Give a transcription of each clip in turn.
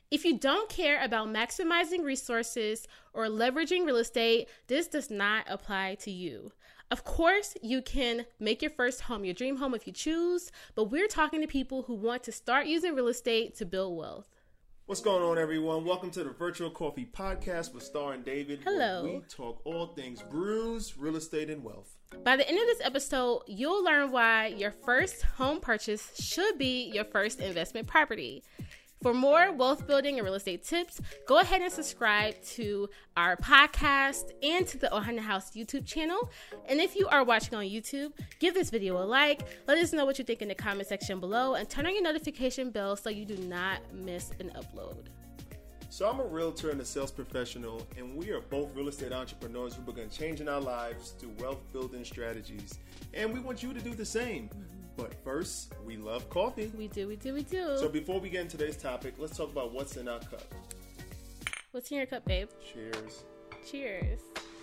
If you don't care about maximizing resources or leveraging real estate, this does not apply to you. Of course, you can make your first home your dream home if you choose, but we're talking to people who want to start using real estate to build wealth. What's going on, everyone? Welcome to the Virtual Coffee Podcast with Star and David. Hello. Where we talk all things brews, real estate, and wealth. By the end of this episode, you'll learn why your first home purchase should be your first investment property. For more wealth building and real estate tips, go ahead and subscribe to our podcast and to the Ohana House YouTube channel. And if you are watching on YouTube, give this video a like. Let us know what you think in the comment section below and turn on your notification bell so you do not miss an upload. So I'm a realtor and a sales professional, and we are both real estate entrepreneurs who began changing our lives through wealth building strategies. And we want you to do the same. But first, we love coffee. We do. So before we get into today's topic, let's talk about what's in our cup. What's in your cup, babe? Cheers. Cheers.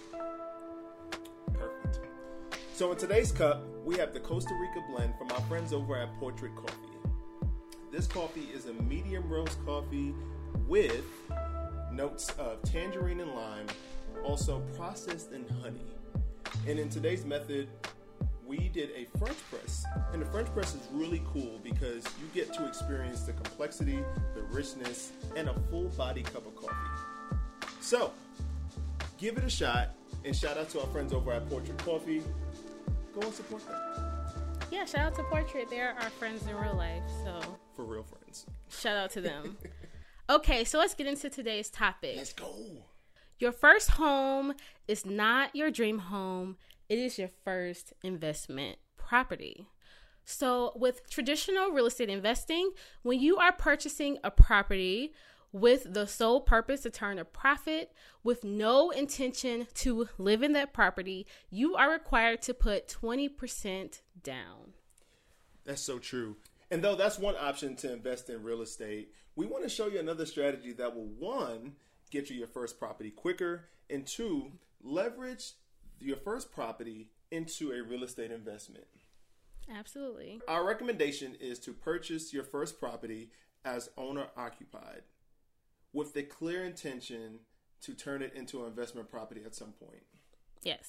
Perfect. So in today's cup, we have the Costa Rica blend from our friends over at Portrait Coffee. This coffee is a medium roast coffee with notes of tangerine and lime, also processed in honey. And in today's method, we did a French press, and the French press is really cool because you get to experience the complexity, the richness, and a full body cup of coffee. So, give it a shot, and shout out to our friends over at Portrait Coffee. Go and support them. Yeah, shout out to Portrait. They're our friends in real life, so. For real friends. Shout out to them. Okay, so let's get into today's topic. Let's go. Your first home is not your dream home. It is your first investment property. So with traditional real estate investing, when you are purchasing a property with the sole purpose to turn a profit, with no intention to live in that property, you are required to put 20% down. That's so true. And though that's one option to invest in real estate, we want to show you another strategy that will, one, get you your first property quicker, and two, leverage your first property into a real estate investment. Absolutely. Our recommendation is to purchase your first property as owner occupied with the clear intention to turn it into an investment property at some point. Yes.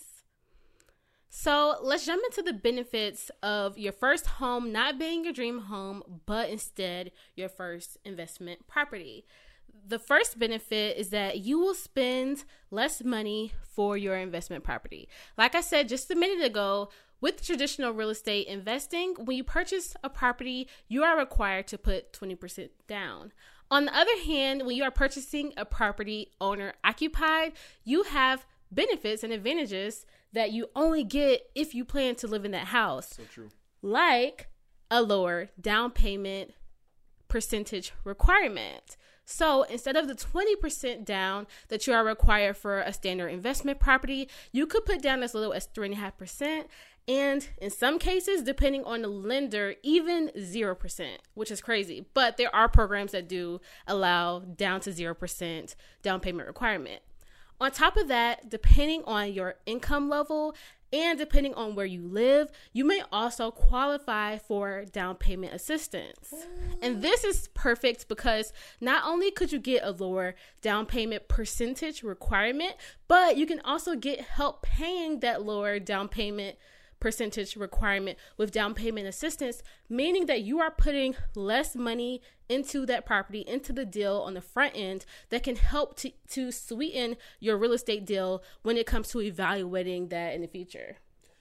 So let's jump into the benefits of your first home not being your dream home, but instead your first investment property. The first benefit is that you will spend less money for your investment property. Like I said just a minute ago, with traditional real estate investing, when you purchase a property, you are required to put 20% down. On the other hand, when you are purchasing a property owner occupied, you have benefits and advantages that you only get if you plan to live in that house. So true. Like a lower down payment percentage requirement. So instead of the 20% down that you are required for a standard investment property, you could put down as little as 3.5%. And in some cases, depending on the lender, even 0%, which is crazy. But there are programs that do allow down to 0% down payment requirement. On top of that, depending on your income level and depending on where you live, you may also qualify for down payment assistance. And this is perfect because not only could you get a lower down payment percentage requirement, but you can also get help paying that lower down payment percentage requirement with down payment assistance, meaning that you are putting less money into that property, into the deal on the front end that can help to sweeten your real estate deal when it comes to evaluating that in the future.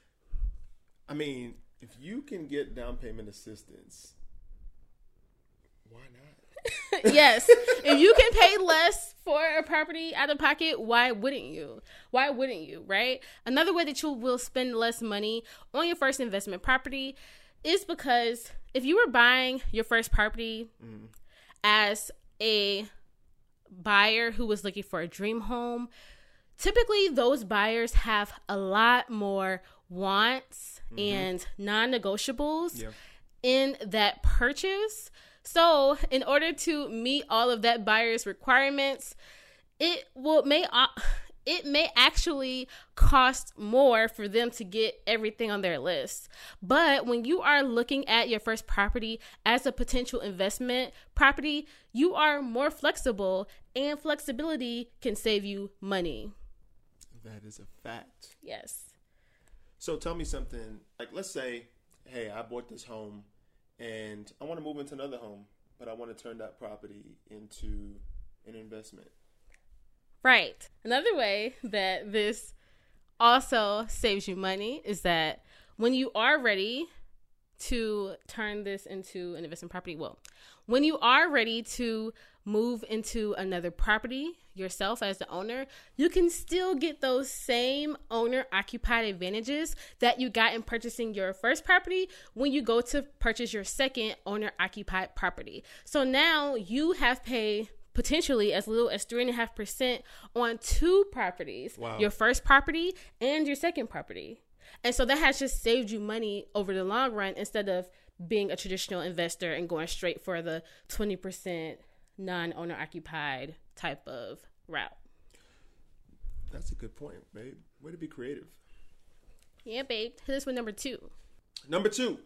I mean, if you can get down payment assistance, why not? Yes. If you can pay less for a property out of pocket, why wouldn't you? Why wouldn't you, right? Another way that you will spend less money on your first investment property is because if you were buying your first property as a buyer who was looking for a dream home, typically those buyers have a lot more wants and non-negotiables in that purchase. So in order to meet all of that buyer's requirements, it it may actually cost more for them to get everything on their list. But when you are looking at your first property as a potential investment property, you are more flexible, and flexibility can save you money. That is a fact. Yes. So tell me something, like let's say, hey, I bought this home and I want to move into another home, but I want to turn that property into an investment. Right. Another way that this also saves you money is that when you are ready to turn this into an investment property, when you are ready to move into another property yourself as the owner, you can still get those same owner-occupied advantages that you got in purchasing your first property when you go to purchase your second owner-occupied property. So now you have paid potentially as little as 3.5% on two properties, Wow. Your first property and your second property. And so that has just saved you money over the long run instead of being a traditional investor and going straight for the 20% non-owner occupied type of route. That's a good point, babe. Way to be creative. Yeah, babe. Hit us with number 2. Number 2,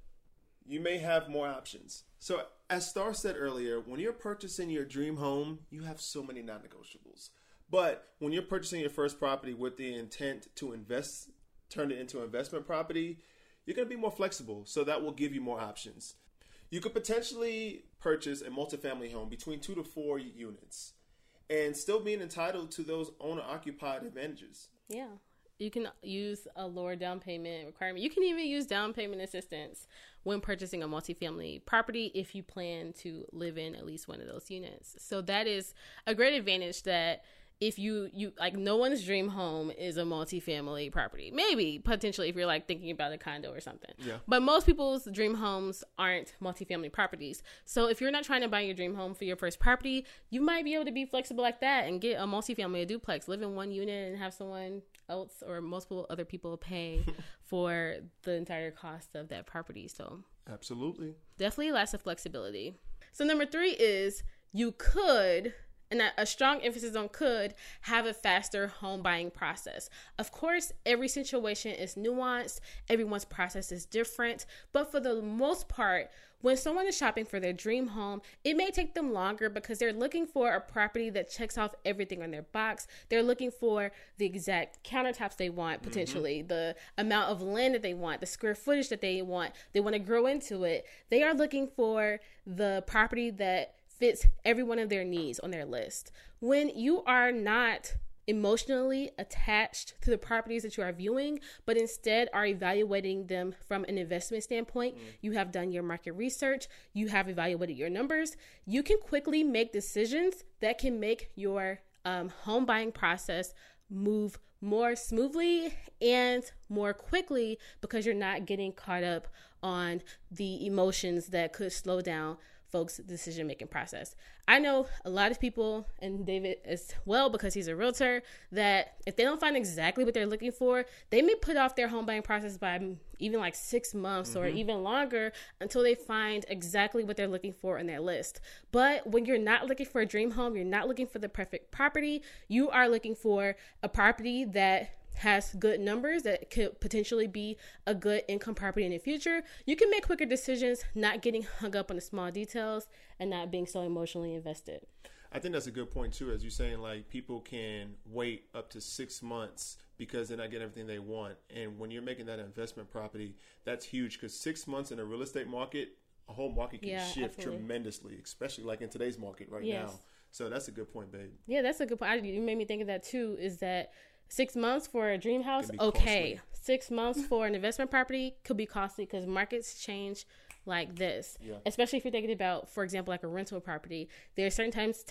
you may have more options. So as Star said earlier, when you're purchasing your dream home, you have so many non-negotiables. But when you're purchasing your first property with the intent to invest, turn it into an investment property, you're going to be more flexible. So that will give you more options. You could potentially purchase a multifamily home between 2 to 4 units and still being entitled to those owner-occupied advantages. Yeah. You can use a lower down payment requirement. You can even use down payment assistance when purchasing a multifamily property if you plan to live in at least one of those units. So that is a great advantage that if you like, no one's dream home is a multifamily property. Maybe potentially if you're like thinking about a condo or something. Yeah. But most people's dream homes aren't multifamily properties. So if you're not trying to buy your dream home for your first property, you might be able to be flexible like that and get a multifamily, a duplex, live in one unit and have someone else or multiple other people pay for the entire cost of that property. So Absolutely. definitely lots of flexibility. So number 3 is you could, and a strong emphasis on could, have a faster home buying process. Of course, every situation is nuanced. Everyone's process is different. But for the most part, when someone is shopping for their dream home, it may take them longer because they're looking for a property that checks off everything on their box. They're looking for the exact countertops they want, potentially, the amount of land that they want, the square footage that they want. They want to grow into it. They are looking for the property that fits every one of their needs on their list. When you are not emotionally attached to the properties that you are viewing, but instead are evaluating them from an investment standpoint, you have done your market research, you have evaluated your numbers, you can quickly make decisions that can make your home buying process move more smoothly and more quickly because you're not getting caught up on the emotions that could slow down folks' decision-making process. I know a lot of people, and David as well because he's a realtor, that if they don't find exactly what they're looking for, they may put off their home buying process by even like 6 months or even longer until they find exactly what they're looking for in their list. But when you're not looking for a dream home, you're not looking for the perfect property, you are looking for a property that has good numbers, that could potentially be a good income property in the future, you can make quicker decisions, not getting hung up on the small details and not being so emotionally invested. I think that's a good point too, as you're saying, like people can wait up to 6 months because they're not getting everything they want. And when you're making that investment property, that's huge because 6 months in a real estate market, a whole market can shift tremendously, especially like in today's market right now. So that's a good point, babe. Yeah, that's a good point. You made me think of that too, is that 6 months for a dream house, okay. Costly. 6 months for an investment property could be costly because markets change like this. Yeah. Especially if you're thinking about, for example, like a rental property. There are certain times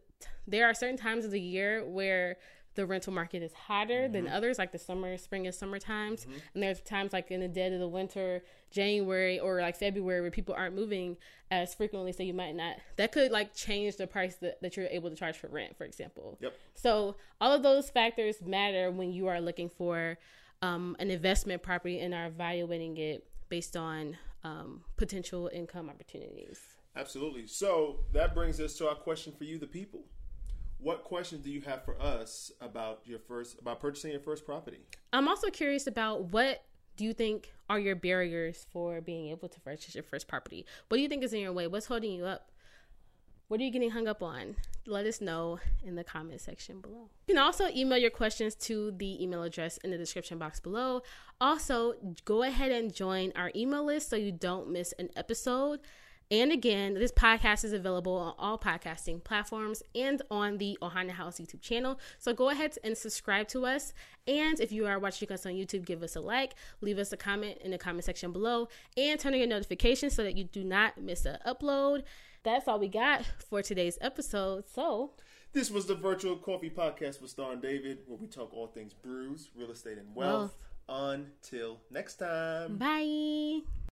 of the year where the rental market is hotter than others, like the spring and summer times. And there's times like in the dead of the winter, January or like February, where people aren't moving as frequently. So you might not, that could like change the price that you're able to charge for rent, for example. Yep. So all of those factors matter when you are looking for an investment property and are evaluating it based on potential income opportunities. Absolutely. So that brings us to our question for you, the people. what questions do you have for us about purchasing your first property? I'm also curious about what do you think are your barriers for being able to purchase your first property? What do you think is in your way? What's holding you up? What are you getting hung up on? Let us know in the comment section below. You can also email your questions to the email address in the description box below. Also, go ahead and join our email list so you don't miss an episode. And again, this podcast is available on all podcasting platforms and on the Ohana House YouTube channel. So go ahead and subscribe to us. And if you are watching us on YouTube, give us a like, leave us a comment in the comment section below, and turn on your notifications so that you do not miss an upload. That's all we got for today's episode. So this was the Virtual Coffee Podcast with Star and David, where we talk all things brews, real estate, and wealth. Until next time. Bye.